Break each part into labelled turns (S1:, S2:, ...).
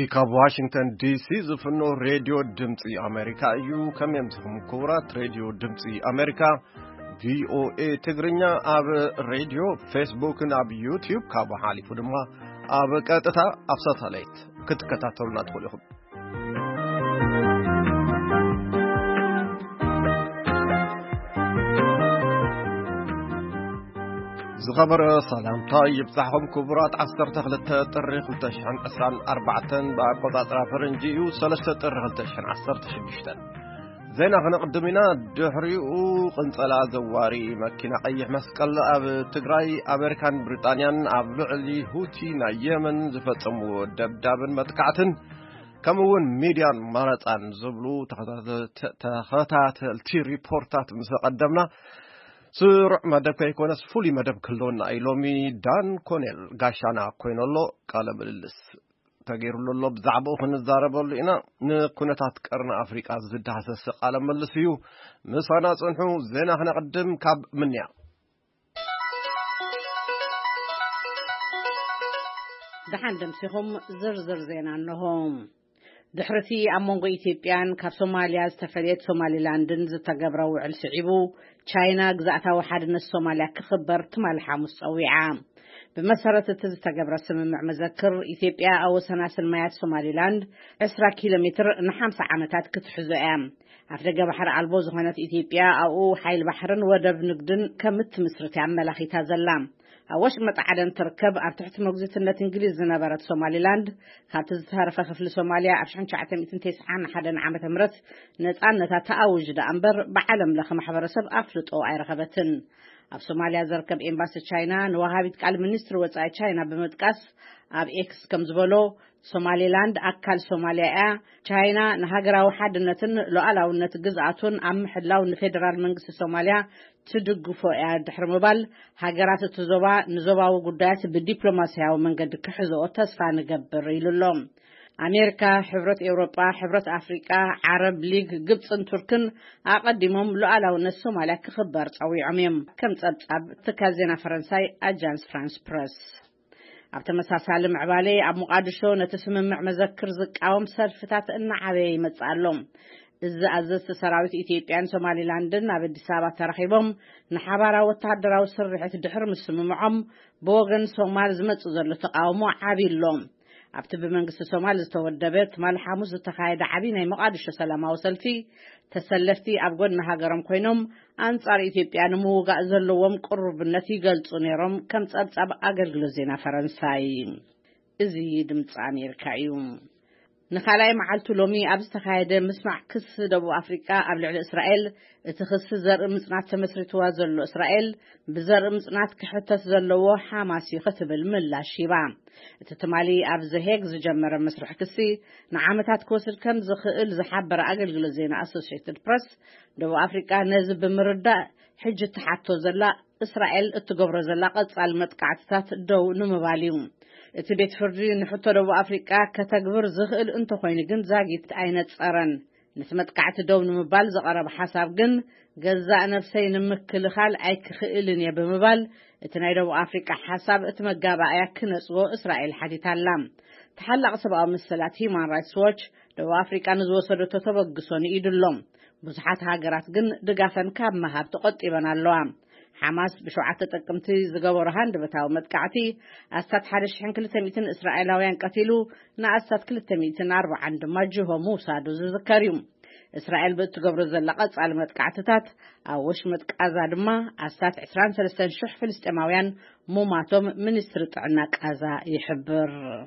S1: كاب واشنطن دي سي زفنو راديو دمتي أمريكا يو كم يمتهم كورات راديو دمتي أمريكا VOA تغرينيا أب راديو فيسبوك أب يوتيوب كاب حالي فدما أب كاتتا أبسط عليت كتكتاتلنا تقولهم زغبر سلام طيب صحهم كبرات عصر تغلت تاريخ التشحن أسران 4 بقضاء فرنجي وثلاثة تاريخ التشحن عصر تشدشتن زين أغنى قدمنا دحري وقنصلا زواري مكينة أي مسكال أب تجراي أمريكان بريطانيان أب لعلي هوتي نا يمن زفتمو دبدابن متكعتن كمون ميديان مارتان زبلو تخطات التي ريبورتات مسقدمنا سر مدب كيكونس فولي مدب كلون ايلومي دان كونيل غاشانا كوينولو قال بللس تغيرلو بزعبو خنزاربلو انا نكونتات قرن افريقا زدحسس قال ملسيو مسانا صنحو زينا خنا قدم كاب منيا
S2: دحندم سيهم زرزر زينا انهم دحرتي أمونغ إثيوبيان كاب سوماليا استفادت سوماليلاندن زتقبروا وعل سعيبو تشاينا جزعتها واحد من الصوماليا كخبر تمالحة مصويعة بمسارة تزتقبر السممع مذكر إثيوبيا أو سناسل ميات سوماليلاند 10 كيلومتر نحام عامتات كتحزوئام أفرق بحر عالبوز هونت إثيوبيا أو حيل بحرن ودب نقدن كمت مصرتي عملاخي تازلام أوش متعدن تركب أرتحت مجزية النت إنجليز نبرة سوماليلاند خاطر تهرف خفل سوماليا عشان شعتم تنتسعان حدا عام تمرت نتعنتا تأوج دا أمبر بعلم لخ محبرسب أفلت أو أي رغبتن أف سوماليا زركب إمباس تشاينا نوهابت قال منستر وصاي تشاينا بمتقاس أب إكس كمزبولو سوماليلاند أكل سوماليا تشاينا نهاجرا وحدنتن لؤلاونت جزعتون أم حلاون فيدرال منجس سوماليا تدقفو دحر مبال هاجرات نزوبا وقدات بالدبلوماسيا ومنقد كحزو تصفى نقبر يلولهم أمريكا حبرة أوروبا حبرة أفريقيا عرب ليج قبصن تركن أقدمهم لؤلاون السوماليا كخبر أوي عميم كم تبتعب تكازينا فرنساي أجانس فرانس بريس أبتمساسال معبالي أب مقادشو نتسمم مذكر زقاوم سلفتات إن عبي متصالهم إذا أزست سراويت إثيوبيان سوماليلاندن أبدي سابات ترخيبهم نحبارا وتعدراو سرحة الدحر مسممعهم بوغن سومال زمتصدر لتقاومو عبي اللوم أبتب منقس سومال استودبت مال حاموز التخايد عبيني مقادشو سلاما وسلفي تسلفتي أبقون نهاجرم كوينهم أنصار إثيوبيان موغا زلوهم قرب النتيجة لصنيرهم كم تأبتب أقل زينا فرنساي إزي دمت أمريكايوم نخالاي معالتو لومي أبستخايدة مسمع كس دبو أفريقيا قبل على إسرائيل اتخص زر مصنعات تمسرتوا زلو إسرائيل بزر مصنعات كحتة زلو حماسي ختب الملا شيبان اتتمالي أبزهيك زجمر مسرح كسي نعامتات كوسر كم زخئل زحبر أقل غلزينا Associated Press دبو أفريقيا نزب بمردة حجة حتو زلا إسرائيل اتقبر زلا قصال متقعتات دو نمباليوم اتبيت فردي نحطو دو أفريقيا كتقبر زخئل انتو خويني جن زاقيت أينت صارن نسمت قعت دو نمبال زقرب حساب جن جزاء نفسي نمكل خال أيك خئلن يا بمبال اتناي دو أفريقيا حساب اتمقابا أيك نسو إسرائيل حديث اللام تحلق سبقا مسلات هيمان رايتس واتش دو أفريقيا نزو صدو تتبقصون إيد اللوم بزحات هاجرات جن دقافن كاب مهاب تقطيبان اللوام حماس بشوعة تقمتي زقور هاند بتاو متقعتي أستاد حارش حين كل تميتين إسرائيلاويان قتلوا أستاد كل تميتين 4 عند مجه وموسى دوز ذكريوم إسرائيل بتقبر زلقات على متقعتات أو وش متقعزا دما أستاد 23 شح فلسطيناويان موماتهم منستر عناك أزا يحبر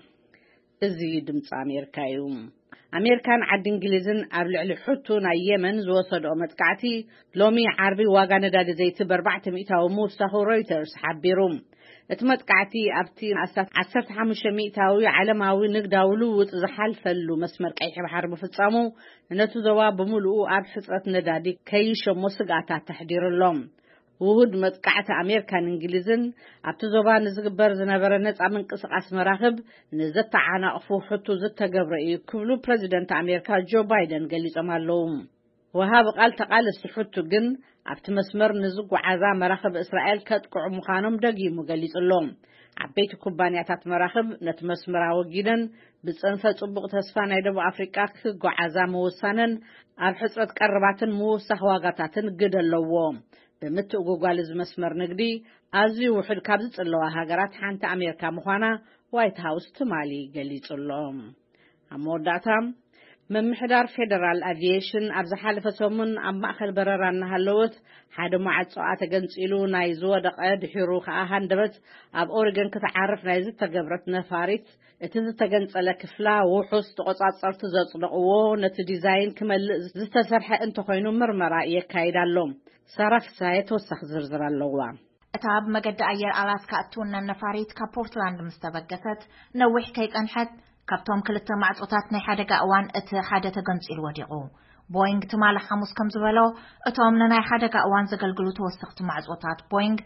S2: إزي دمت أمريكايوم أمريكان عد إنجليزن قبل على حطو نايمن زوصد متقعتي لومي عربي واغان داد زيت ب400 وموسى رويترز حبيروم اتمتقعتي أبتي عسرت 500 عالماوي نقداولو وتزحال فلو مسمر قيح بحر بفصامو نتو زوا بملؤ أب حصرت ندادي كيشو مسقعتا تحضير اللوم وهود متقعت أمريكان إنجليزن أبتزوبا نزقبر زنبر نصع منقسقاس مراخب نزت عنا أفو حطو زت قبرئي كبلو بريزيدنت أمريكا جو بايدن قليص مالهم وهاب قال تقال السحوتو جن أبت مسمر نزق وعزا مراخب إسرائيل كتقع مخانم دقيمو قليص اللوم عبيت كوبانياتات مراخب نتمسمرا وجيدن ብጽንፈ ጽቡቕ ተስፋ ናይ ደቡብ ኣፍሪቃ ክጓዓዛ ምውሳንን ኣብ ሕጽረት ቀረባትን ምውሳኽ ዋጋታትን ግድ ኣለዎ ብምትእጉጓል ዝመስመር ንግዲ ኣዝዩ ውሕድ ካብ ዝጽለዋ ሃገራት ሓንቲ ኣሜሪካ ምዃና ዋይት ሃውስ ትማሊ ገሊጹሎም ኣብ መወዳእታ መምሕዳር ፌደራል አቪዬሽን ኣብ ዝሓለፈ ሰሙን ኣብ ማእከል በረራ እናሃለወት ሓደ ማዕጾኣ ተገንጺሉ ናይ ዝወደቐ ድሒሩ ከዓ ሃንደበት ኣብ ኦሬገን ክትዓርፍ ናይ ዝተገብረት ነፋሪት እቲ ዝተገንጸለ ክፍላ ውሑስ ተቆጻጸርቲ ዘጽደቕዎ ነቲ ዲዛይን ክመልእ ዝተሰርሐ እንተኾይኑ ምርመራ የካይድ ኣሎ ሰራፍሳይ ተወሳኺ ዝርዝር ኣለዋ
S3: እታ ኣብ መገዲ ኣየር ኣላስካ እትውነ ነፋሪት ካብ ፖርትላንድ ምስተበገሰት ነዊሕ ከይጸንሐት ካብቶም ክልተ ማዕጾታት ናይ ሓደጋ እዋን እቲ ሓደ ተገንጺሉ ወዲቑ ቦይንግ ትማል ሐሙስ ከም ዝበሎ እቶም ናይ ሓደጋ እዋን ዘገልግሉ ተወሰኽቲ ማዕጾታት ቦይንግ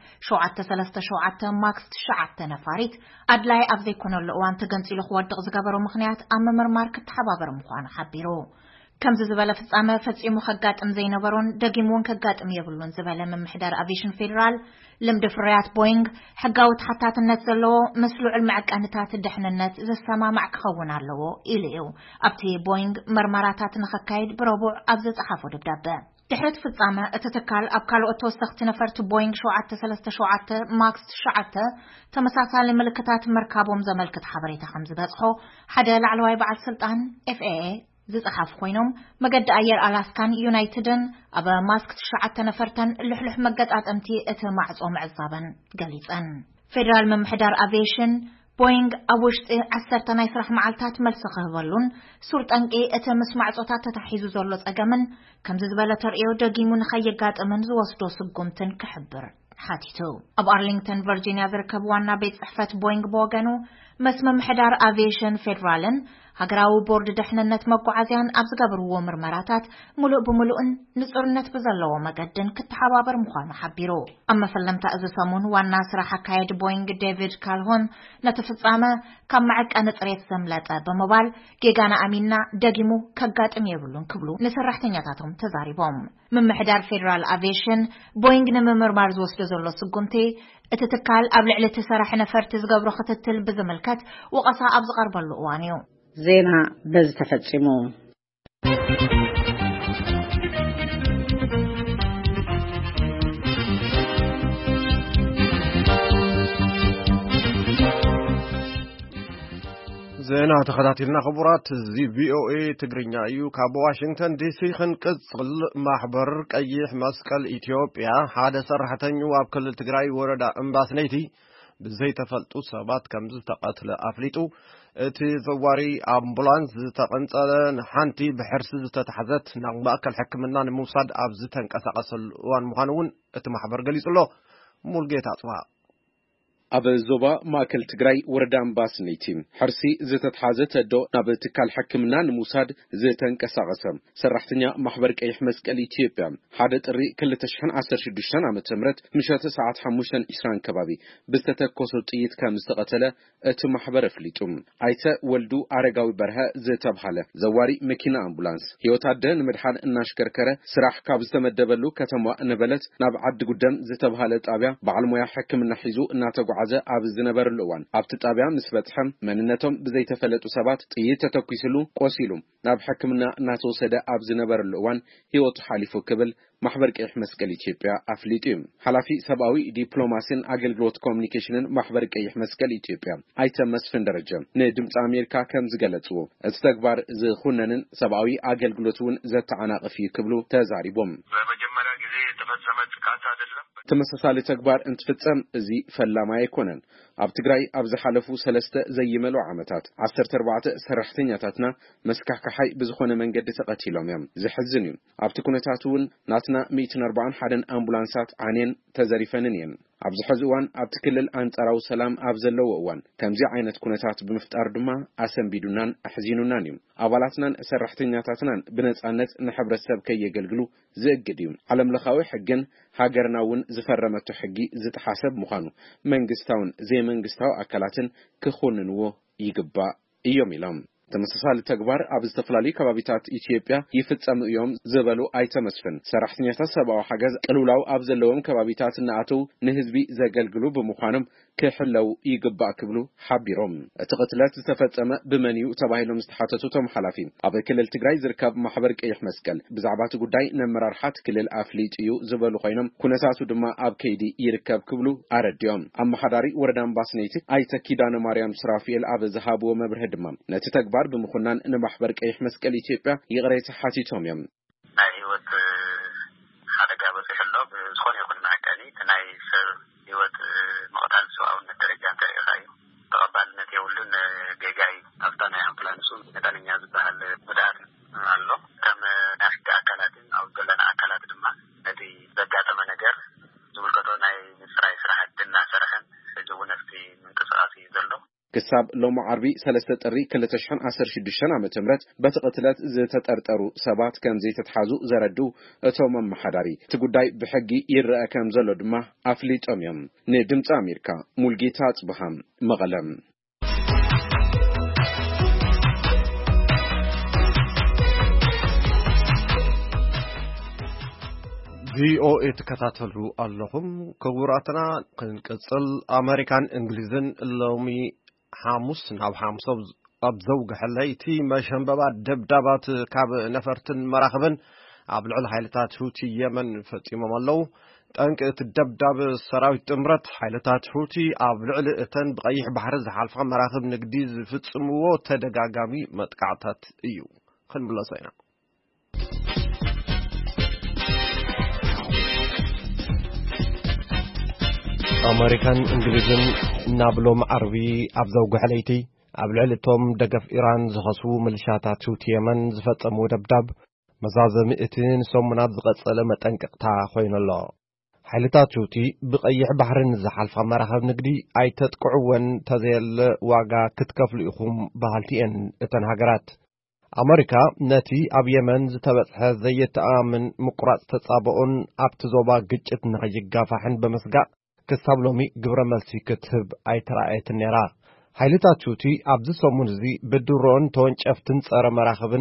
S3: 737 ማክስ 9 ነፋሪት ኣድላይ ኣብ ዘይኮነሉ እዋን ተገንጺሉ ክወድቕ ዝገበሩ ምኽንያት ኣብ ምርማር ክትሓባበር ምዃኑ ሓቢሩ ከምዚ ዝበለ ፍጻመ ፈጺሙ ከጋጥም ዘይነበሩን ደጊሙን ከጋጥም የብሉን ዝበለ መምሕዳር አቪዬሽን ፌደራል ልምዲ ፍርያት ቦይንግ ሕጋዊ ተሓታትነት ዘለዎ መስሉዕል መዐቀንታት ድሕንነት ዘሰማማዕ ክኸውን ኣለዎ ኢሉ እዩ ኣብቲ ቦይንግ መርመራታት ንኸካይድ ብረቡዕ ኣብ ዝጸሓፎ ደብዳበ ድሕረት ፍጻመ እቲ ትካል ኣብ ካልኦት ተወሰኽቲ ነፈርቲ ቦይንግ 737 ማክስ 9 ተመሳሳሊ ምልክታት መርካቦም ዘመልክት ሓበሬታ ከም ዝበጽሖ ሓደ ላዕለዋይ በዓል ስልጣን FAA ዝጽሓፍ ኮይኖም መገዲ ኣየር ኣላስካን ዩናይትድን ኣብ ማስክ 9 ነፈርተን ልሕልሕ መገጣጠምቲ እቲ ማዕጾ ምዕዛበን ገሊጸን ፌደራል መምሕዳር አቪዬሽን ቦይንግ ኣብ ውሽጢ 10 ናይ ስራሕ መዓልታት መልሲ ክህበሉን ሱር ጠንቂ እቲ ምስ ማዕጾታት ተታሒዙ ዘሎ ጸገምን ከምዚ ዝበለ ተርእዮ ደጊሙ ንኸየጋጥምን ዝወስዶ ስጉምትን ክሕብር ሓቲቱ ኣብ ኣርሊንግተን ቨርጂኒያ ዝርከብ ዋና ቤት ጽሕፈት ቦይንግ በወገኑ መስ መምሕዳር አቪዬሽን ፌደራልን ሃገራዊ ቦርድ ድሕንነት መጓዓዝያን ኣብ ዝገበርዎ ምርመራታት ሙሉእ ብምሉእን ንጹርነት ብዘለዎ መገድን ክትሓባበር ምዃኑ ሓቢሩ ኣብ መፈለምታ እዚ ሰሙን ዋና ስራሕ ኣካየዲ ቦይንግ ዴቪድ ካልሆን ነቲ ፍጻመ ካብ መዐቀኒ ጽሬት ዘምለጠ ብምባል ጌጋና ኣሚንና ደጊሙ ከጋጥም የብሉን ክብሉ ንሰራሕተኛታቶም ተዛሪቦም መምሕዳር ፌደራል አቪዬሽን ቦይንግ ንምርማር ዝወስዶ ዘሎ ስጉምቲ እቲ ትካል ኣብ ልዕሊ እቲ ስራሕ ነፈርቲ ዝገብሮ ክትትል ብዝምልከት ወቀሳ ኣብ ዝቐርበሉ እዋን እዩ
S2: ዜና በዝ ተፈጽሙ
S1: ዜና ተኸታቲልና ክቡራት እዚ ቪኦኤ ትግርኛ እዩ ካብ ዋሽንግተን ዲሲ ክንቅጽል ማሕበር ቀይሕ መስቀል ኢትዮጵያ ሓደ ሰራሕተኛ ኣብ ክልል ትግራይ ወረዳ እምባስነይቲ ብዘይ ተፈልጡ ሰባት ከም ዝተቀተለ ኣፍሊጡ እቲ ዘዋሪ ኣምቡላንስ ዝተቀንጸለ ሓንቲ ብሕርሲ ዝተታሕዘት ናብ ማእከል ሕክምና ንምውሳድ ኣብ ዝተንቀሳቀሰሉ እዋን ምዃኑን እቲ ማሕበር ገሊጹሎ ሙልጌታ ጽባ
S4: ኣብ ዞባ ማእከል ትግራይ ወረዳ እምባስነይቲ ሕርሲ ዝተታሕዘት ኣዶ ናብ ትካል ሕክምና ንምውሳድ ዝተንቀሳቀሰ ሰራሕተኛ ማሕበር ቀይሕ መስቀል ኢትዮጵያ ሓደ ጥሪ 2016 ዓመተ ምህረት ምሸት ሰዓት 5:20 ከባቢ ብዝተተኮሰ ጥይት ከም ዝተቀተለ እቲ ማሕበር ኣፍሊጡ ኣይተ ወልዱ አረጋዊ በርሀ ዝተባሃለ ዘዋሪ መኪና ኣምቡላንስ ህይወት ኣደ ንምድሓን እናሽከርከረ ስራሕ ካብ ዝተመደበሉ ከተማ ነበለት ናብ ዓዲ ጉደም ዝተባሃለ ጣብያ ባዕልሞያ ሕክምና ሒዙ እናተጓዓዘ ኣብ ዝነበረሉ እዋን ኣብቲ ጣብያ ምስ በጽሐም መንነቶም ብዘይተፈለጡ ሰባት ጥይት ተተኩስሉ ቆሲሉ ናብ ሕክምና እናተወሰደ ኣብ ዝነበረሉ እዋን ህይወቱ ሓሊፉ ክብል ማሕበር ቀይሕ መስቀል ኢትዮጵያ ኣፍሊጡ ሓላፊ ሰብአዊ ዲፕሎማሲን አገልግሎት ኮሙኒኬሽንን ማሕበር ቀይሕ መስቀል ኢትዮጵያ ኣይተ መስፍን ደረጃ ንድምጽ አሜሪካ ከም ዝገለጹ እቲ ተግባር ዝኹነንን ሰብአዊ አገልግሎቱን ዘተዓናቅፍ እዩ ክብሉ ተዛሪቦም
S5: በመጀመሪያ ጊዜ የተፈጸመ ጥቃት አይደለም
S4: ተመሳሳሊ ተግባር እንትፈጸም እዚ ፈላማ አይኮነን ኣብ ትግራይ ኣብ ዝሓለፉ 3 ዘይመሉ ዓመታት 14 ሰራሕተኛታትና መስካካሓይ ብዝኾነ መንገዲ ተቀቲሎም እዮም ዝሕዝን እዩ ኣብቲ ኩነታቱን ናትና 141 ኣምቡላንሳት ዓኔን ተዘሪፈንን እዮም ኣብዚ ሕዚ እዋን ኣብቲ ክልል አንጻራዊ ሰላም ኣብ ዘለዎ እዋን ከምዚ ዓይነት ኩነታት ብምፍጣር ድማ ኣሰንቢዱናን ኣሕዚኑናን እዩ ኣባላትናን ሰራሕተኛታትናን ብነጻነት ንሕብረተሰብ ከየገልግሉ ዝእግድ እዩ ዓለምለኻዊ ሕግን ሃገርናውን ዝፈረመቱ ሕጊ ዝተሓሰብ ምዃኑ መንግስታውን ዘይመንግስታዊ ኣካላትን ክኾንንዎ ይግባእ እዮም ኢሎም ተመሳሳሊ ተግባር ኣብ ዝተፈላለዩ ከባቢታት ኢትዮጵያ ይፍጸም እዮም ዝበሉ ኣይተመስፍን ሰራሕተኛታት ሰብኣዊ ሓገዝ ቅልውላው ኣብ ዘለዎም ከባቢታት እናኣተው ንህዝቢ ዘገልግሉ ብምዃኖም ክሕለው ይግባእ ክብሉ ሓቢሮም እቲ ቅትለት ዝተፈጸመ ብመን እዩ ተባሂሎም ዝተሓተቱ ተመሓላፊ ኣብ ክልል ትግራይ ዝርከብ ማሕበር ቀይሕ መስቀል ብዛዕባ እቲ ጉዳይ ነመራርሓት ክልል ኣፍሊጥ እዩ ዝበሉ ኮይኖም ኩነታቱ ድማ ኣብ ከይዲ ይርከብ ክብሉ ኣረድዮም ኣመሓዳሪ ወረዳ ኣምባሰኔት ኣይተ ኪዳነ ማርያም ስራፊኤል ኣብ ዝሃብዎ መብርሂ ድማ ነቲ ተግባር ብምኹናን ንማሕበር ቀይሕ መስቀል ኢትዮጵያ ይቕሬት ሓቲቶም እዮም
S5: ናይ ህይወት ሓደጋ በፅሕሎ ዝኾነ ይኹን መዐቀኒ ናይ ሰብ ህይወት መቕታል ሰብኣውነት ደረጃ እንተሪኢኻ እዩ ተቐባልነት የብሉን ጌጋይ ኣብታ ናይ ኣምቡላንሱ መጠነኛ ዝበሃል ጉድኣት ኣሎ ከም ናይ ሕጊ ኣካላትን ኣብ ዘለና ኣካላት ድማ ነቲ ዘጋጠመ ነገር ዝምልከቶ ናይ ምፅራይ ስራሕቲ እናሰርሐን ሕጂ እውን ኣብቲ ምንቅስቓስ እዩ ዘሎ
S4: ክሳብ ሎሚ ዓርቢ 3 ጥሪ 2016 ዓመተ ምህረት በቲ ቅትለት ዝተጠርጠሩ ሰባት ከም ዘይተተሓዙ ዘረዱ እቶም ኣመሓዳሪ እቲ ጉዳይ ብሕጊ ይረአ ከም ዘሎ ድማ ኣፍሊጦም እዮም ንድምፂ ኣሜሪካ ሙልጌታ ጽብሃም መቐለም
S1: ቪኦኤ ተከታተሉ ኣለኹም ክቡራትና ክንቅጽል ኣሜሪካን እንግሊዝን ሎሚ ሓሙስ ናብ ሓሙስ ኣብ ዘውግሕለይቲ መሸንበባት ደብዳባት ካብ ነፈርትን መራኽብን ኣብ ልዕሊ ሓይልታት ሁቲ የመን ፈጺሞም ኣለዉ ጠንቂ እቲ ደብዳብ ሰራዊት ጥምረት ሓይልታት ሁቲ ኣብ ልዕሊ እተን ብቀይሕ ባሕሪ ዝሓልፋ መራኽብ ንግዲ ዝፍጽምዎ ተደጋጋሚ መጥቃዕታት እዩ ክንብለሶ ኢና ኣሜሪካን እንግሊዝን ናብሎም ዓርቢ ኣብ ዘውግሕለይቲ ኣብ ልዕሊ እቶም ደገፍ ኢራን ዝኸስቡ ሚሊሻታት ሁቲ የመን ዝፈጸሙ ደብዳብ መዛዘሚ እቲ ንሰሙናት ዝቐጸለ መጠንቀቕታ ኮይኑ ኣሎ ሓይልታት ሁቲ ብቀይሕ ባሕርን ዝሓልፋ መራኽብ ንግዲ ኣይተጥቅዕወን ተዘየለ ዋጋ ክትከፍሉ ኢኹም ባህልቲ እየን እተን ሃገራት ኣሜሪካ ነቲ ኣብ የመን ዝተበጽሐ ዘየተኣምን ምቁራጽ ተጻብኦን ኣብቲ ዞባ ግጭት ንኸይጋፋሕን በመስጋእ ክሳብ ሎሚ ግብረ መልሲ ክትህብ ኣይተራእየትን ነይራ ሓይልታት ሁቲ ኣብዚ ሰሙን እዚ ብድሮን ተወንጨፍትን ጸረ መራኽብን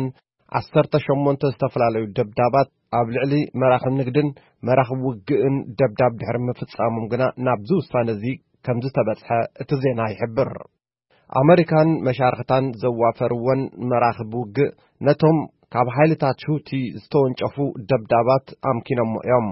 S1: 18 ዝተፈላለዩ ደብዳባት ኣብ ልዕሊ መራኽብ ንግድን መራኽብ ውግእን ደብዳብ ድሕሪ ምፍጻሞም ግና ናብዚ ውሳነ እዚ ከም ዝተበጽሐ እቲ ዜና ይሕብር ኣሜሪካን መሻርክታን ዘዋፈርወን መራኽብ ውግእ ነቶም ካብ ሓይልታት ሁቲ ዝተወንጨፉ ደብዳባት ኣምኪኖም እዮም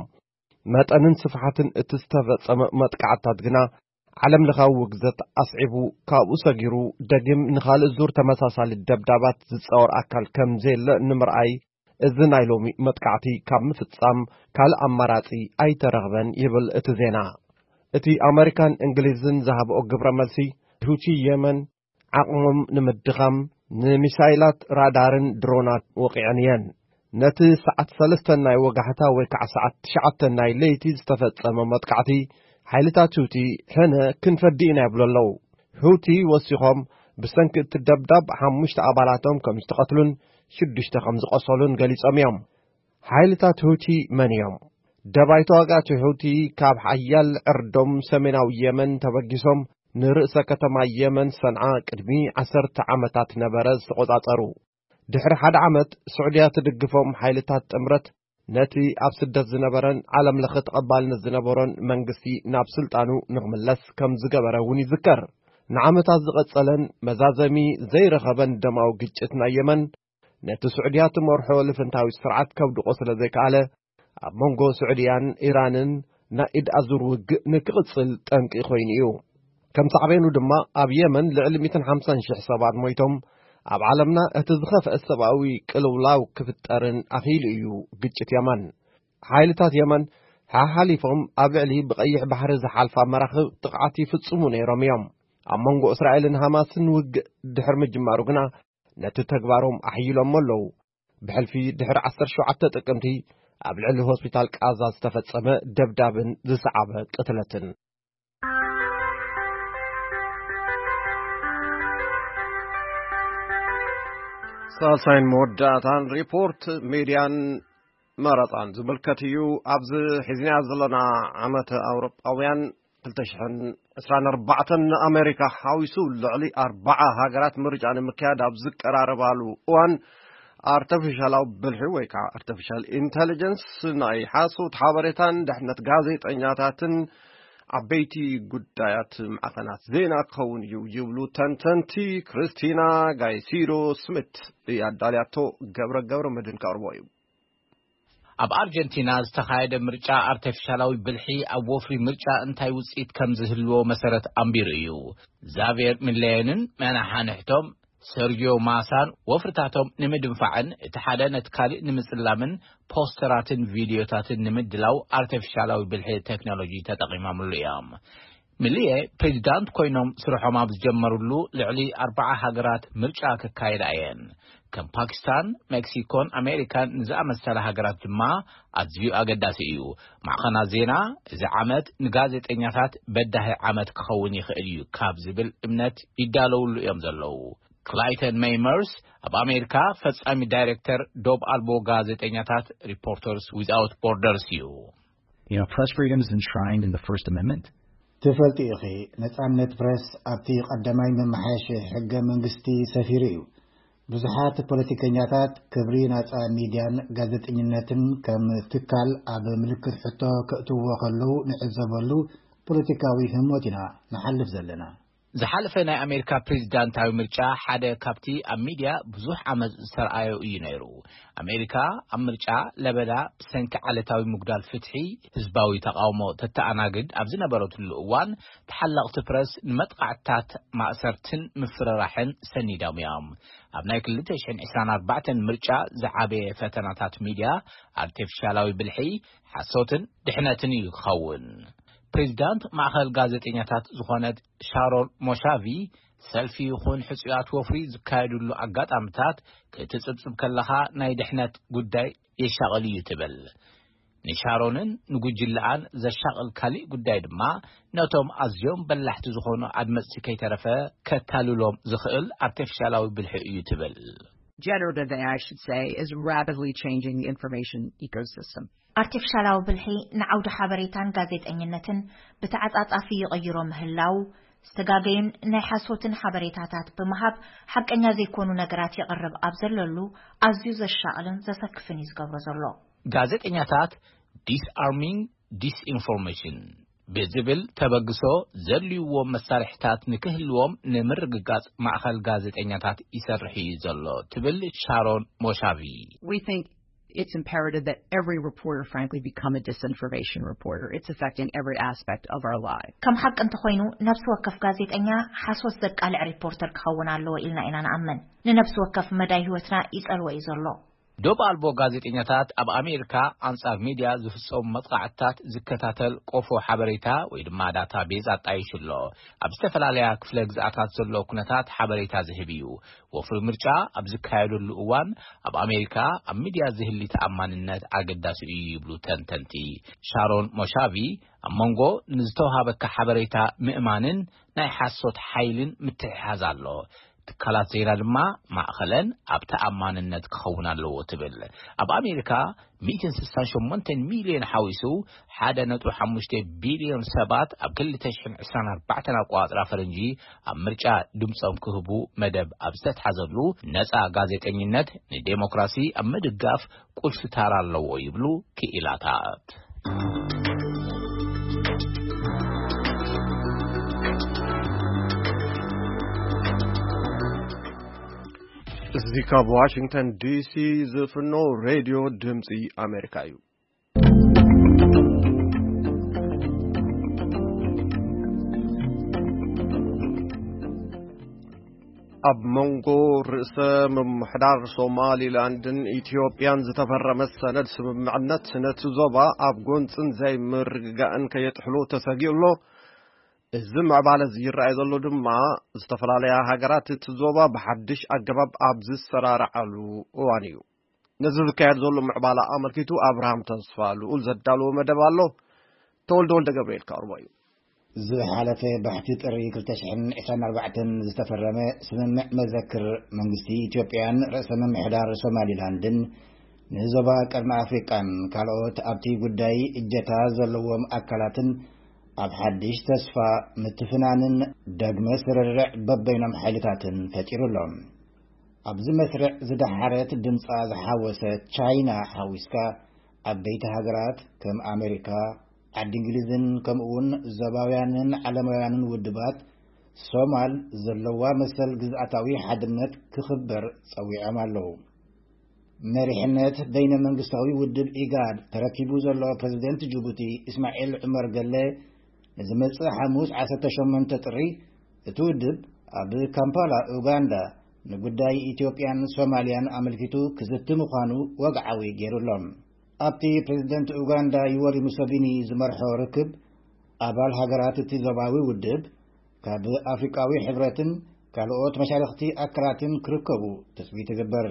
S1: መጠንን ስፍሓትን እቲ ዝተፈጸመ መጥቃዕታት ግና ዓለም ለኻዊ ውግዘት ኣስዒቡ ካብኡ ሰጊሩ ደጊም ንኻልእ ዙር ተመሳሳሊ ደብዳባት ዝጸወር ኣካል ከም ዘየለ ንምርኣይ እዚ ናይ ሎሚ መጥቃዕቲ ካብ ምፍጻም ካልእ ኣማራጺ ኣይተረኽበን ይብል እቲ ዜና እቲ ኣሜሪካን እንግሊዝን ዝሃብኦ ግብረ መልሲ ሁቲ የመን ዓቕሞም ንምድኻም ንሚሳይላት ራዳርን ድሮናት ወቂዐን እየን ነቲ ሰዓት 3 ናይ ወጋሕታ ወይ ከዓ ሰዓት 9 ናይ ለይቲ ዝተፈጸመ መጥቃዕቲ ሓይልታት ሁቲ ሕነ ክንፈዲእና ይብለለው ሁቲ ወሲኾም ብሰንኪ እቲ ደብዳብ 5 ኣባላቶም ከም ዝተቐትሉን 6 ከም ዝቆሰሉን ገሊጾም እዮም ሓይልታት ሁቲ መን እዮም ደባይ ተዋጋእቲ ሁቲ ካብ ሓያል ዕርዶም ሰሜናዊ የመን ተበጊሶም ንርእሰ ከተማ የመን ሰንዓ ቅድሚ 10 ዓመታት ነበረ ዝተቆጻጸሩ ድሕሪ 1 ዓመት ስዑድያ ትድግፎም ሓይልታት ጥምረት ነቲ ኣብ ስደት ዝነበረን ዓለም ለኸ ተቐባልነት ዝነበሮን መንግስቲ ናብ ስልጣኑ ንኽምለስ ከም ዝገበረ እውን ይዝከር ንዓመታት ዝቐጸለን መዛዘሚ ዘይረኸበን ደማዊ ግጭት ናይ የመን ነቲ ስዑድያ ትመርሖ ልፍንታዊ ስርዓት ከብድቆ ስለ ዘይከኣለ ኣብ መንጎ ስዑድያን ኢራንን ናይ ኢድ ኣዙር ውግእ ንክቕጽል ጠንቂ ኮይኑ እዩ ከም ሳዕቤኑ ድማ ኣብ የመን ልዕሊ 150,000 ሰባት ሞይቶም ኣብ ዓለምና እቲ ዝኸፍአ ሰብኣዊ ቅልውላው ክፍጠርን ኣኺሉ እዩ ግጭት የመን ሓይልታት የመን ሓሊፎም ኣብ ልዕሊ ብቀይሕ ባሕሪ ዝሓልፋ መራኽብ ጥቕዓት ይፍጽሙ ነይሮም እዮም ኣብ መንጎ እስራኤልን ሃማስን ውግእ ድሕሪ ምጅማሩ ግና ነቲ ተግባሮም ኣሕይሎም ኣለዉ ብሕልፊ ድሕሪ 17 ጥቅምቲ ኣብ ልዕሊ ሆስፒታል ቃዛ ዝተፈጸመ ደብዳብን ዝሰዓበ ቅትለትን ሳልሳይን መወዳእታን ሪፖርት ሚድያን መረፃን ዝምልከት እዩ ኣብዚ ሒዝና ዘለና ዓመተ ኣውሮጳውያን 2024 أمريكا حاويسو لعلي 4 هاجرات مرجع لمكياد أبزق قراربالو وان artificial بالحوي كا artificial intelligence ناي حاسو تحابرتان دحنت غازيت أنياتاتن عبيتي قدايات معقنات زينا كون يجيبلو تنتنتي كريستينا غايسيرو سميت يادالياتو قبر مدن كاربوي
S6: أب أرجنتينا استخايد مرجع artificialawi بالحي أو وفري مرجع انتاي وصيت كم زهلو مسارة أمبيريو زافير من لينن منحا نحتم سيرجيو ماسان وفرتاتهم نمد مفعن اتحادانت كالي نمسلامن بوستراتن فيديوتاتن نمد لو artificialawi بالحي تكنولوجي تتقيمام اليوم مليه بريزيدانت كوينوم سرحوما بزجمرولو لعلي 4 هاجرات مرجع كايد عين كم باكستان مكسيكون أمريكان نزا مسألة هاجرات جماعة أزيو أقداسيو مع خنا زينا إذا عمد نجازت إنياتات بدها عمد كخوني خيريو كابز بالإمنت يدالو يمزلو كلايتن ميمرز أب أمريكا فصامي دايركتور دوب ألبو غازت إنياتات Reporters Without Borders
S7: You know, press freedom is enshrined in the First Amendment.
S8: تفلتي أخي نتأمنت برس أبتي قدمي من محاشي حق منغستي سفيريو بزحات بوليتيكينياتات كبري ناصا ميديان غازيطنينتن كم تكال اب ملكت حتى كأتو وخلو نعزبلو بوليتيكاوي هموتنا نحلف زلنا
S6: زحلفنا أمريكا بريزيدانتاوي مرجع حدا كابتي أميديا بزوح عمز سرعيو ينيرو أمريكا أمرجع لبدا بسنك علتاوي مقدال فتحي حزباوي تقاومو تتعناقد أبزنا بروت الأوان تحلق تبرس نمتقعتات مأسرتن مفرراحن سني داوميام أبناء كلتشن 24 مرجع زعابي فتناتات ميديا artificialawi بالحي حسوتن دحناتن يخون بريزيدانت معخل غازيطينياتات زخونت شارون موشافي سلفي يخون حصيات وفري زكايدلو أقاطامتات كتتصبصب كلها ناي دحنت غداي يشغل يتبل نشارونن نغجلان زشغل كالي غداي دما نوتوم ازيوم بلحت زخونو ادمص كيترفه كتالولوم زخيل artificialawi بالحي يتبل
S9: Generative AI, I should say, is rapidly changing the information ecosystem.
S3: artificialawi بالحي نعود حبريتان غازيطنينتن بتعاطافي يغيرو مهلاو استغاغين ناي حاسوتن حبريتاتات بمهاب حقኛ ዘይኮኑ ነገራት يقرب ابزللو ازيو زشاقلن زسكفن يزغبر زلو
S6: ጋዜጠኛታት disarming disinformation بزبل تبغسو زليوم مسارحታት ንክህልዎም ንምርግጋጽ ማእኸል ጋዜጠኛታት ይሰርሒ ዘሎ ትብል ሻሮን ሞሻቪ
S9: We think it's imperative that every reporter frankly become a disinformation reporter. It's affecting every aspect of our life.
S3: كم حق انت خوينو نفس وقف ጋዜጠኛ حاسوس زقال ريبورتر كون الله إلنا إنا نأمن لنفس وقف مدى هوتنا يسألوا يزلو
S6: دوب ألبو غازيطنياتات أب أمريكا أنصار ميديا زفصوم مطقعتات زكتاتل قوفو حبريتا ويدما داتا بيز أطايشلو أب استفلاليا كفل جزءاتات زلو كنتات حبريتا زهبيو وفر مرجع أب زكايدو الأوان أب أمريكا أب ميديا زهلي تأماننات أقداسو يبلو تنتنتي شارون موشافي أمانغو نزتوها بك حبريتا مئمانن ناي حاسوت حيلن متحازالو تكالات زينا لما مأخلن أب تأماننات كخونا لو تبل أب أمريكا 168 مليون حويسو حدا نتو 5 بليون سبات أب كل تشحن 24 أقواطرا فرنجي أب مرجع دمصهم كهبو مدب أب ستحزبلو نسا غازيطنينت نديموكراسي أب مدقاف كل ستارا لو يبلو كإلاتات
S1: زيكا بواشنطن دي سي زفنو راديو دمسي أمريكايو أب منغو رئيس محدار صومالي لاندن إثيوبيان زتفرم السند سمعنت سنة زوبا أب قنصن زي مرقان كيتحلو تساقيلو الزمع بالز يرأي ذلو دماء استفلاليا هاقرات تزوبا بحدش أقباب أبز السرار علو وانيو نزل كاير ذلو معبالا أمركيتو أبراهام تصفالو والزدالو مدبالو تول دول دقبريل كاربايو
S8: زي حالة بحثي تقري كلتشحن 24 زتفرمي سممع مذكر منغستي إثيوبيان رأس محدار صومالي لاندن نزوبا كرم أفريقان كالوت أبتي قداي إجتا زلوهم أكالاتن ኣብ ሓድሽ ተስፋ ምትፍናንን ደግመ ስርርዕ በበይኖም ሓይልታትን ፈጢሩሎም ኣብዚ መስርዕ ዝደሓረት ድምፃ ዝሓወሰት ቻይና ሓዊስካ ዓበይቲ ሃገራት ከም ኣሜሪካ ዓዲ እንግሊዝን ከምኡውን ዞባውያንን ዓለማውያንን ውድባት ሶማል ዘለዋ መሰል ግዝኣታዊ ሓድነት ክኽበር ፀዊዖም ኣለዉ መሪሕነት በይነ መንግስታዊ ውድብ ኢጋድ ተረኪቡ ዘሎ ፕሬዝደንት ጅቡቲ እስማኤል ዑመር ገለ ንዝመጽእ ሐሙስ 18 ጥሪ እቲ ውድብ ኣብ ካምፓላ ኡጋንዳ ንጉዳይ ኢትዮጵያን ሶማሊያን ኣመልኪቱ ክዝቲ ምዃኑ ወግዓዊ ገይሩሎም ኣብቲ ፕሬዝደንት ኡጋንዳ ዩወሪ ሙሴቪኒ ዝመርሖ ርክብ ኣባል ሃገራት እቲ ዞባዊ ውድብ ካብ ኣፍሪቃዊ ሕብረትን ካልኦት መሻርክቲ ኣካላትን ክርከቡ ተስቢት ይግበር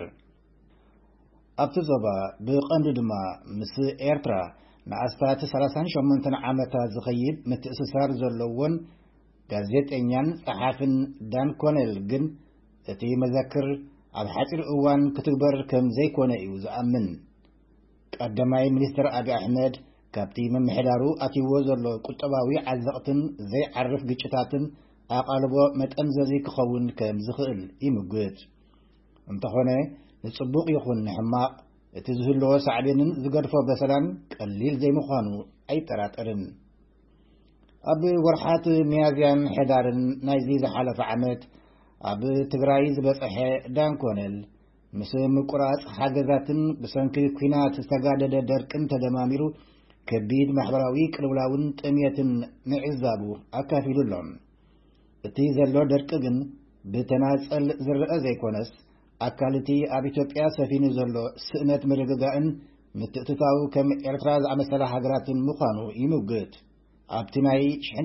S8: ኣብቲ ዞባ ብቐንዱ ድማ ምስ ኤርትራ ንኣስታት 38 ዓመታት ዝኸይድ ምትእስሳር ዘለዎን ጋዜጠኛን ጸሓፍን ዳን ኮነል ግን እቲ መዘክር ኣብ ሓፂር እዋን ክትግበር ከም ዘይኮነ እዩ ዝኣምን ቀዳማይ ሚኒስትር አብይ አሕመድ ካብቲ መምሕዳሩ ኣትይዎ ዘሎ ቁጠባዊ ዓዘቕትን ዘይዓርፍ ግጭታትን ኣቓልቦ መጠምዘዚ ክኸውን ከም ዝኽእል ይምግት እንተኾነ ንጽቡቕ ይኹን ሕማቕ እቲ ዝህልዎ ሳዕቤንን ዝገድፎ በሰላን ቀሊል ዘይምዃኑ ኣይጠራጠርን ኣብ ወርሓት ሚያዝያን ሕዳርን ናይዚ ዝሓለፈ ዓመት ኣብ ትግራይ ዝበጽሐ ዳን ኮነል ምስ ምቁራጽ ሓገዛትን ብሰንኪ ኩናት ዝተጋደደ ደርቅን ተደማሚሩ ከቢድ ማሕበራዊ ቅልውላውን ጥምየትን ምዕዛቡ ኣካፊሉሎም እቲ ዘሎ ደርቂ ግን ብተናጸል ዝርአ ዘይኮነስ ኣካልቲ ኣብ ኢትዮጵያ ሰፊኑ ዘሎ ስእነት ምርግጋእን ምትእትታው ከም ኤርትራ ዝኣመሰላ ሃገራትን ምዃኑ ይምግት ኣብቲ ናይ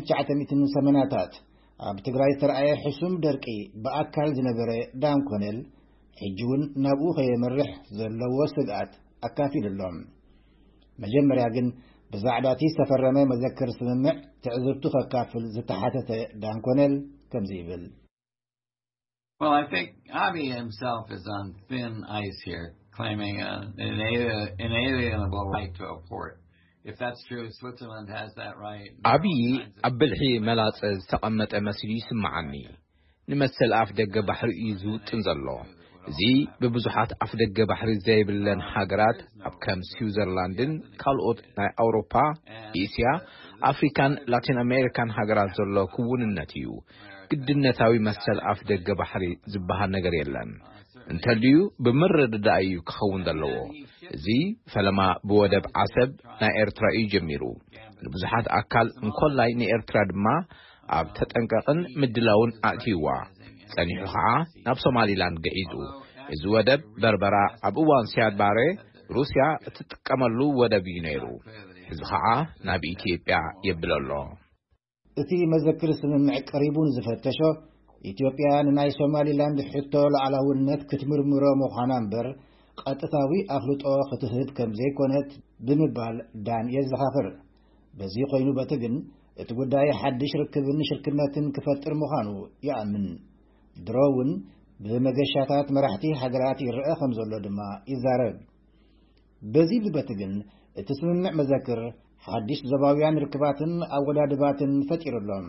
S8: 1980ታት ኣብ ትግራይ ዝተረኣየ ሕሱም ደርቂ ብኣካል ዝነበረ ዳን ኮነል ሕጂ እውን ናብኡ ከየመርሕ ዘለዎ ስግኣት ኣካፊሉሎም መጀመርያ ግን ብዛዕባ እቲ ዝተፈረመ መዘክር ስምምዕ ትዕዝብቱ ከካፍል ዝተሓተተ ዳን ኮነል ከምዚ ይብል
S10: Well, I think Abiy himself is on thin ice here, claiming an inalienable right to a port. If that's true, Switzerland has that right.
S6: Abiy abbilhi malatz taqammata masili yisma'ani. Nimasal af degge bahri izu tinzallo. Zi bebzuhat af degge bahri zaybilen hagarat ab kam Switzerlandin kalot na Europa, Asia, African, Latin American hagarat zallo kuwunnatiyu. ግድነታዊ መሰል አፍ ደገ ባህሪ ዝባሃል ነገር የለን እንተልዩ በመረዳዳዩ ክኸውን ዘለዎ እዚ ፈለማ በወደብ ዓሰብ ናይ ኤርትራ ጀሚሩ ብዙሓት አካል እንኮላይ ንኤርትራ ድማ ኣብ ተጠንቀቅን ምድላውን ኣትይዋ ጸኒሑ ከዓ ናብ ሶማሊላንድ ገይዱ እዚ ወደብ በርበራ ኣብ እዋን ሲያድ ባሬ ሩስያ እትጥቀመሉ ወደብ እዩ ነይሩ እዚ ከዓ ናብ ኢትዮጵያ የብለሎ
S8: እቲ መዘክር ስምምዕ ቀሪቡን ዝፈተሾ ኢትዮጵያ ንናይ ሶማሊላንድ ሕቶ ሉዓላውነት ክትምርምሮ ምዃና እምበር ቀጥታዊ ኣፍልጦ ክትህብ ከም ዘይኮነት ብምባል ዳን የዘኻኽር በዚ ኮይኑ በቲ ግን እቲ ጉዳይ ሓድሽ ርክብን ሽርክነትን ክፈጥር ምዃኑ ይኣምን ድሮ እውን ብመገሻታት መራሕቲ ሃገራት ይርአ ከም ዘሎ ድማ ይዛረብ በዚ ልበቲ ግን እቲ ስምምዕ መዘክር ሓድሽ ዞባውያን ርክባትን ኣወዳድባትን ፈጢሩሎም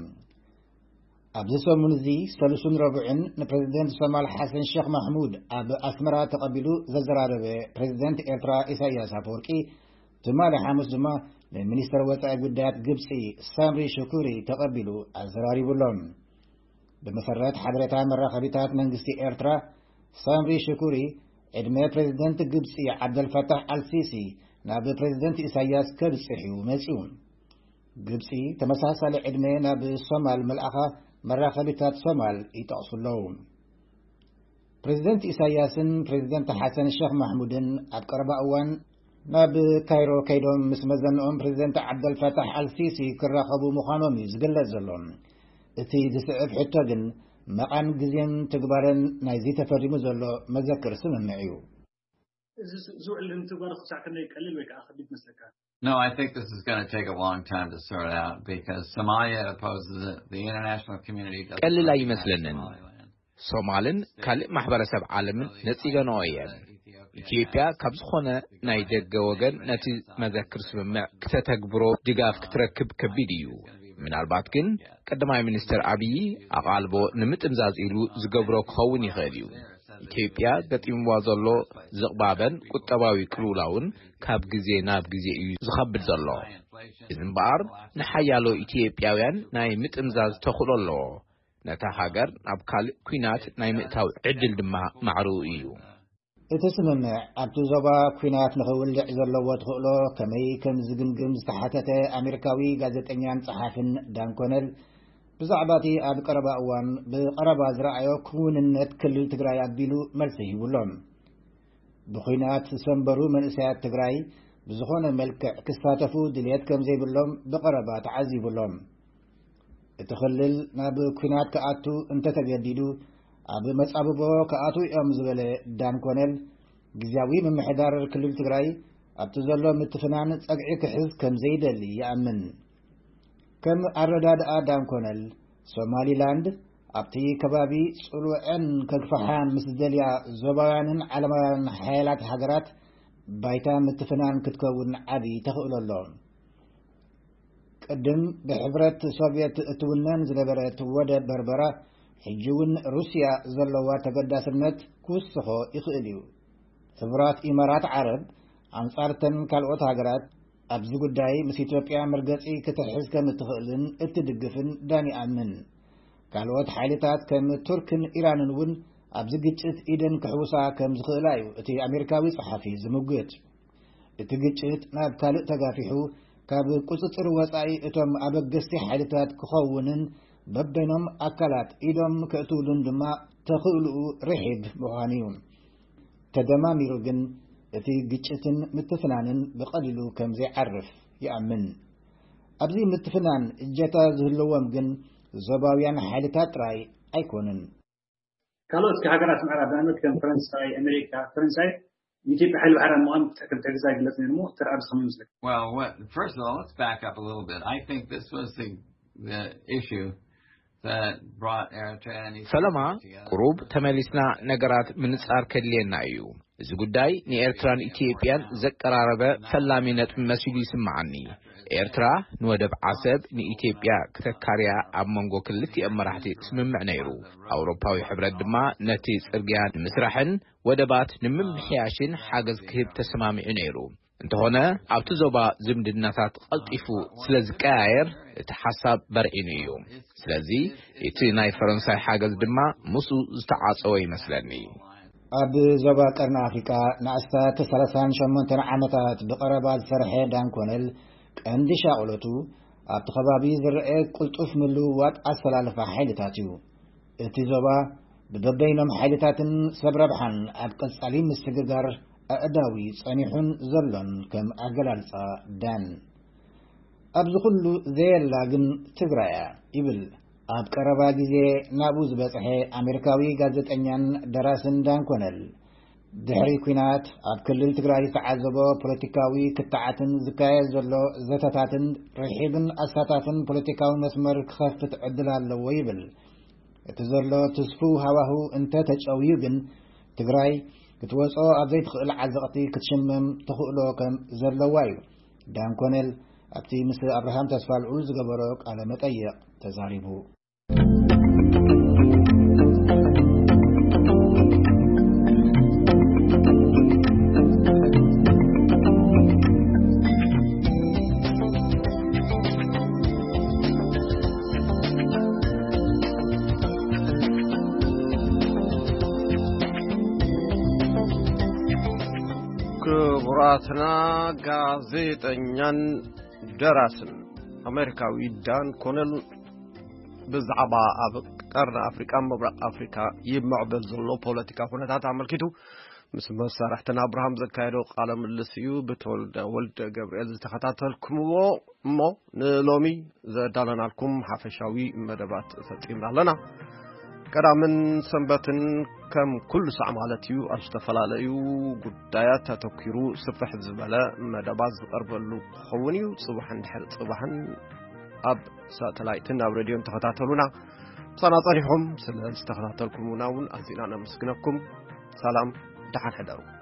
S8: ኣብዚ ሰሙን እዚ ሰሉሱን ረቡዕን ንፕሬዝደንት ሶማል ሓሰን ሼክ ማሕሙድ ኣብ ኣስመራ ተቐቢሉ ዘዘራረበ ፕሬዝደንት ኤርትራ ኢሳያስ አፈወርቂ ትማሊ ሐሙስ ድማ ንሚኒስትር ወፃኢ ጉዳያት ግብፂ ሳምሪ ሽኩሪ ተቐቢሉ ኣዘራሪቡሎም ብመሰረት ሓበሬታ መራኸቢታት መንግስቲ ኤርትራ ሳምሪ ሽኩሪ ዕድመ ፕሬዝደንት ግብፂ ዓብደልፈታሕ አልሲሲ ናብ ፕሬዝደንት ኢሳያስ ከብጽሕዩ መጽኡ ግብፂ ተመሳሳሊ ዕድመ ናብ ሶማል መልኣኻ መራኸቢታት ሶማል ይጠቕሱለው ፕሬዝደንት ኢሳያስን ፕሬዝደንት ሐሰን ሼክ ማሕሙድን ኣብ ቀረባ እዋን ናብ ካይሮ ከይዶም ምስ መዘንኦም ፕሬዝደንት ዓብደልፈታሕ አልሲሲ ክራኸቡ ምዃኖም እዩ ዝግለጽ ዘሎ እቲ ዝስዕብ ሕቶ ግን መቓን ግዜን ትግባርን ናይዚ ተፈሪሙ ዘሎ መዘክር ስምምዕ እዩ
S10: No, I think this is going to take a long time to sort out because Somalia opposes it. The international community doesn't.
S6: ቀሊል አይመስለንም ሶማልን ካልእ ማሕበረሰብ ዓለምን ነፂገኖ እየን ኢትዮጵያ ካብ ዝኾነ ናይ ደገ ወገን ነቲ መዘክር ስምምዕ ክተተግብሮ ድጋፍ ክትረክብ ከቢድ እዩ ምናልባት ግን ቀዳማይ ሚኒስትር አብይ አቃልቦ ንምጥምዛዝ ኢሉ ዝገብሮ ክኸውን ይኽእል እዩ ኢትዮጵያ ገጢምዋ ዘሎ ዝቕባበን ቁጠባዊ ቅልውላውን ካብ ግዜ ናብ ግዜ እዩ ዝኸብድ ዘሎ እምበር ንሓያሎ ኢትዮጵያውያን ናይ ምጥምዛዝ ተኽእሎ ኣለዎ ነታ ሃገር ናብ ካልእ ኩናት ናይ ምእታው ዕድል ድማ ማዕርኡ እዩ
S8: እቲ ስምምዕ ኣብቲ ዞባ ኩናት ንኽውልዕ ዘለዎ ተኽእሎ ከመይ ከም ዝግምግም ዝተሓተተ ኣሜሪካዊ ጋዜጠኛን ጸሓፍን ዳን ኮነል ብዛዕባ እቲ ኣብ ቀረባ እዋን ብቐረባ ዝረኣዮ ክውንነት ክልል ትግራይ ኣቢሉ መልሲ ይብሎም ብኩናት ዝሰንበሩ መንእሰያት ትግራይ ብዝኾነ መልክዕ ክሳተፉ ድልየት ከም ዘይብሎም ብቐረባ ተዓዚቡሎም እቲ ክልል ናብ ኩናት ከኣቱ እንተተገዲዱ ኣብ መጻብቦ ከኣቱ እዮም ዝበለ ዳን ኮነል ግዝያዊ ምምሕዳር ክልል ትግራይ ኣብቲ ዘሎ ምትፍናን ጸግዒ ክሕዝ ከም ዘይደሊ ይኣምን ከም ኣረዳድኣ ዳን ኮነል ሶማሊላንድ ኣብቲ ከባቢ ጽሉዕን ከግፋሓን ምስ ደልያ ዞባውያንን ዓለማውያን ሓይላት ሃገራት ባይታ ምትፍናን ክትከውን ዓብዪ ተኽእሎ ቅድም ብሕብረት ሶቪየት እትውነን ዝነበረት ወደብ በርበራ ሕጂ እውን ሩስያ ዘለዋ ተገዳስነት ክውስኾ ይኽእል እዩ ሕብራት ኢማራት ዓረብ ኣንጻርተን ካልኦት ሃገራት ኣብዚ ጉዳይ ምስ ኢትዮጵያ መርገጺ ክትሕዝ ከም እትኽእልን እትድግፍን ዳን ይኣምን ካልኦት ሓይልታት ከም ቱርክን ኢራንን እውን ኣብዚ ግጭት ኢደን ክሕውሳ ከም ዝኽእላ እዩ እቲ ኣሜሪካዊ ጸሓፊ ዝምግት እቲ ግጭት ናብ ካልእ ተጋፊሑ ካብ ቁጽጽር ወጻኢ እቶም ኣበገስቲ ሓይልታት ክኸውንን በበይኖም ኣካላት ኢዶም ከእትውሉን ድማ ተኽእልኡ ርሒብ ምዃኑ እዩ ተደማሚሩ ግን እቲ ግጭትን ምትፍናንን ብቐሊሉ ከም ዘይዓርፍ ይኣምን ኣብዚ ምትፍናን እጀታ ዝህልዎም ግን ዞባውያን ሓይልታት ጥራይ ኣይኮኑን
S11: ካልኦት ሃገራት ምዕራብ ንኣብነት ከም ፈረንሳይ ኣሜሪካ ፈረንሳይ ኢትዮጵያ ሓይል ባሕራን ምዃን ከም ተገዛእ ይግለጽ ነይሩ ተራእስኩም ይመስለኝ
S10: first of all let's back up a little bit I think this was the issue that brought Eritrea and
S6: ሰላማ ቁሩብ ተመሊስና ነገራት ምንጻር ከድልየና እዩ እዚ ጉዳይ ንኤርትራን ኢትዮጵያን ዘቀራረበ ፈላሚነት መሲሉ ይስምዓኒ ኤርትራ ንወደብ ዓሰብ ንኢትዮጵያ ከተካርያ ኣብ መንጎ ክልቲኦም መራሕቲ ስምምዕ ነይሩ ኣውሮፓዊ ሕብረት ድማ ነቲ ጽርግያ ንምስራሕን ወደባት ንምምሕያሽን ሓገዝ ክህብ ተሰማሚዑ ነይሩ እንተኾነ ኣብቲ ዞባ ዝምድናታት ቀልጢፉ ስለዝቀያየር እቲ ሓሳብ በርዒኑ እዩ ስለዚ እቲ ናይ ፈረንሳይ ሓገዝ ድማ ምስኡ ዝተዓጸወ ይመስለኒ
S8: ኣብ ዞባ ቀርኒ ኣፍሪካ ንኣስታት 38 ዓመታት ብቐረባ ዝሰርሐ ዳን ኮነል ቀንዲ ሻቕሎቱ ኣብቲ ከባቢ ዝረአ ቁልጡፍ ምልውዋጥ ኣሰላለፋ ሓይልታት እዩ እቲ ዞባ ብበበይኖም ሓይልታትን ሰብ ረብሓን ኣብ ቀጻሊ ምስግጋር ኣእዳዊ ጸኒሑን ዘሎን ከም ኣገላልጻ ዳን ኣብዚ ኩሉ ዘየላ ግን ትግራይ ይብል ኣብ ቀረባ ግዜ ናብኡ ዝበጽሐ ኣሜሪካዊ ጋዜጠኛን ደራስን ዳን ኮነል ድሕሪ ኩናት ኣብ ክልል ትግራይ ዝተዓዘቦ ፖለቲካዊ ክትዓትን ዝካየድ ዘሎ ዘተታትን ርሒብን ኣሳታፍን ፖለቲካዊ መስመር ክኸፍት ዕድል ኣለዎ ይብል እቲ ዘሎ ተስፉ ሃዋሁ እንተተጨውዩ ግን ትግራይ ክትወጾ ኣብ ዘይትኽእል ዓዘቕቲ ክትሽመም ተኽእሎ ከም ዘለዋ እዩ ዳን ኮነል ኣብቲ ምስ ኣብርሃም ተስፋልዑል ዝገበሮ ቃለ መጠይቕ ተዛሪቡ
S1: ክቡራትና ጋዜጠኛን ደራስን ኣሜሪካዊ ዳን ኮነል ብዛዕባ ኣብ ቀርኒ ኣፍሪካ ምብራቕ ኣፍሪካ ይምዕብል ዘሎ ፖለቲካ ኩነታት ኣመልኪቱ ምስ መሳርሕትና ኣብርሃም ዘካየዶ ቃለ ምልልስ እዩ ብተወልደ ወልደ ገብርኤል ዝተኸታተልኩምዎ እሞ ንሎሚ ዘዳለናልኩም ሓፈሻዊ መደባት ፈጺምና ኣለና ቀዳምን ሰንበትን ከም ኩሉ ሰዕ ማለት እዩ ኣብ ዝተፈላለዩ ጉዳያት ተተኪሩ ስፍሕ ዝበለ መደባት ዝቐርበሉ ክኸውን እዩ ጽባሕን ድሕሪ ጽባሕን ኣብ ሳተላይትን ኣብ ሬድዮን ተኸታተሉና ሳና ጸኒሖም ስለ ዝተኸታተልኩምና እውን ኣዝና ነመስግነኩም ሰላም ደሓን ሕደሩ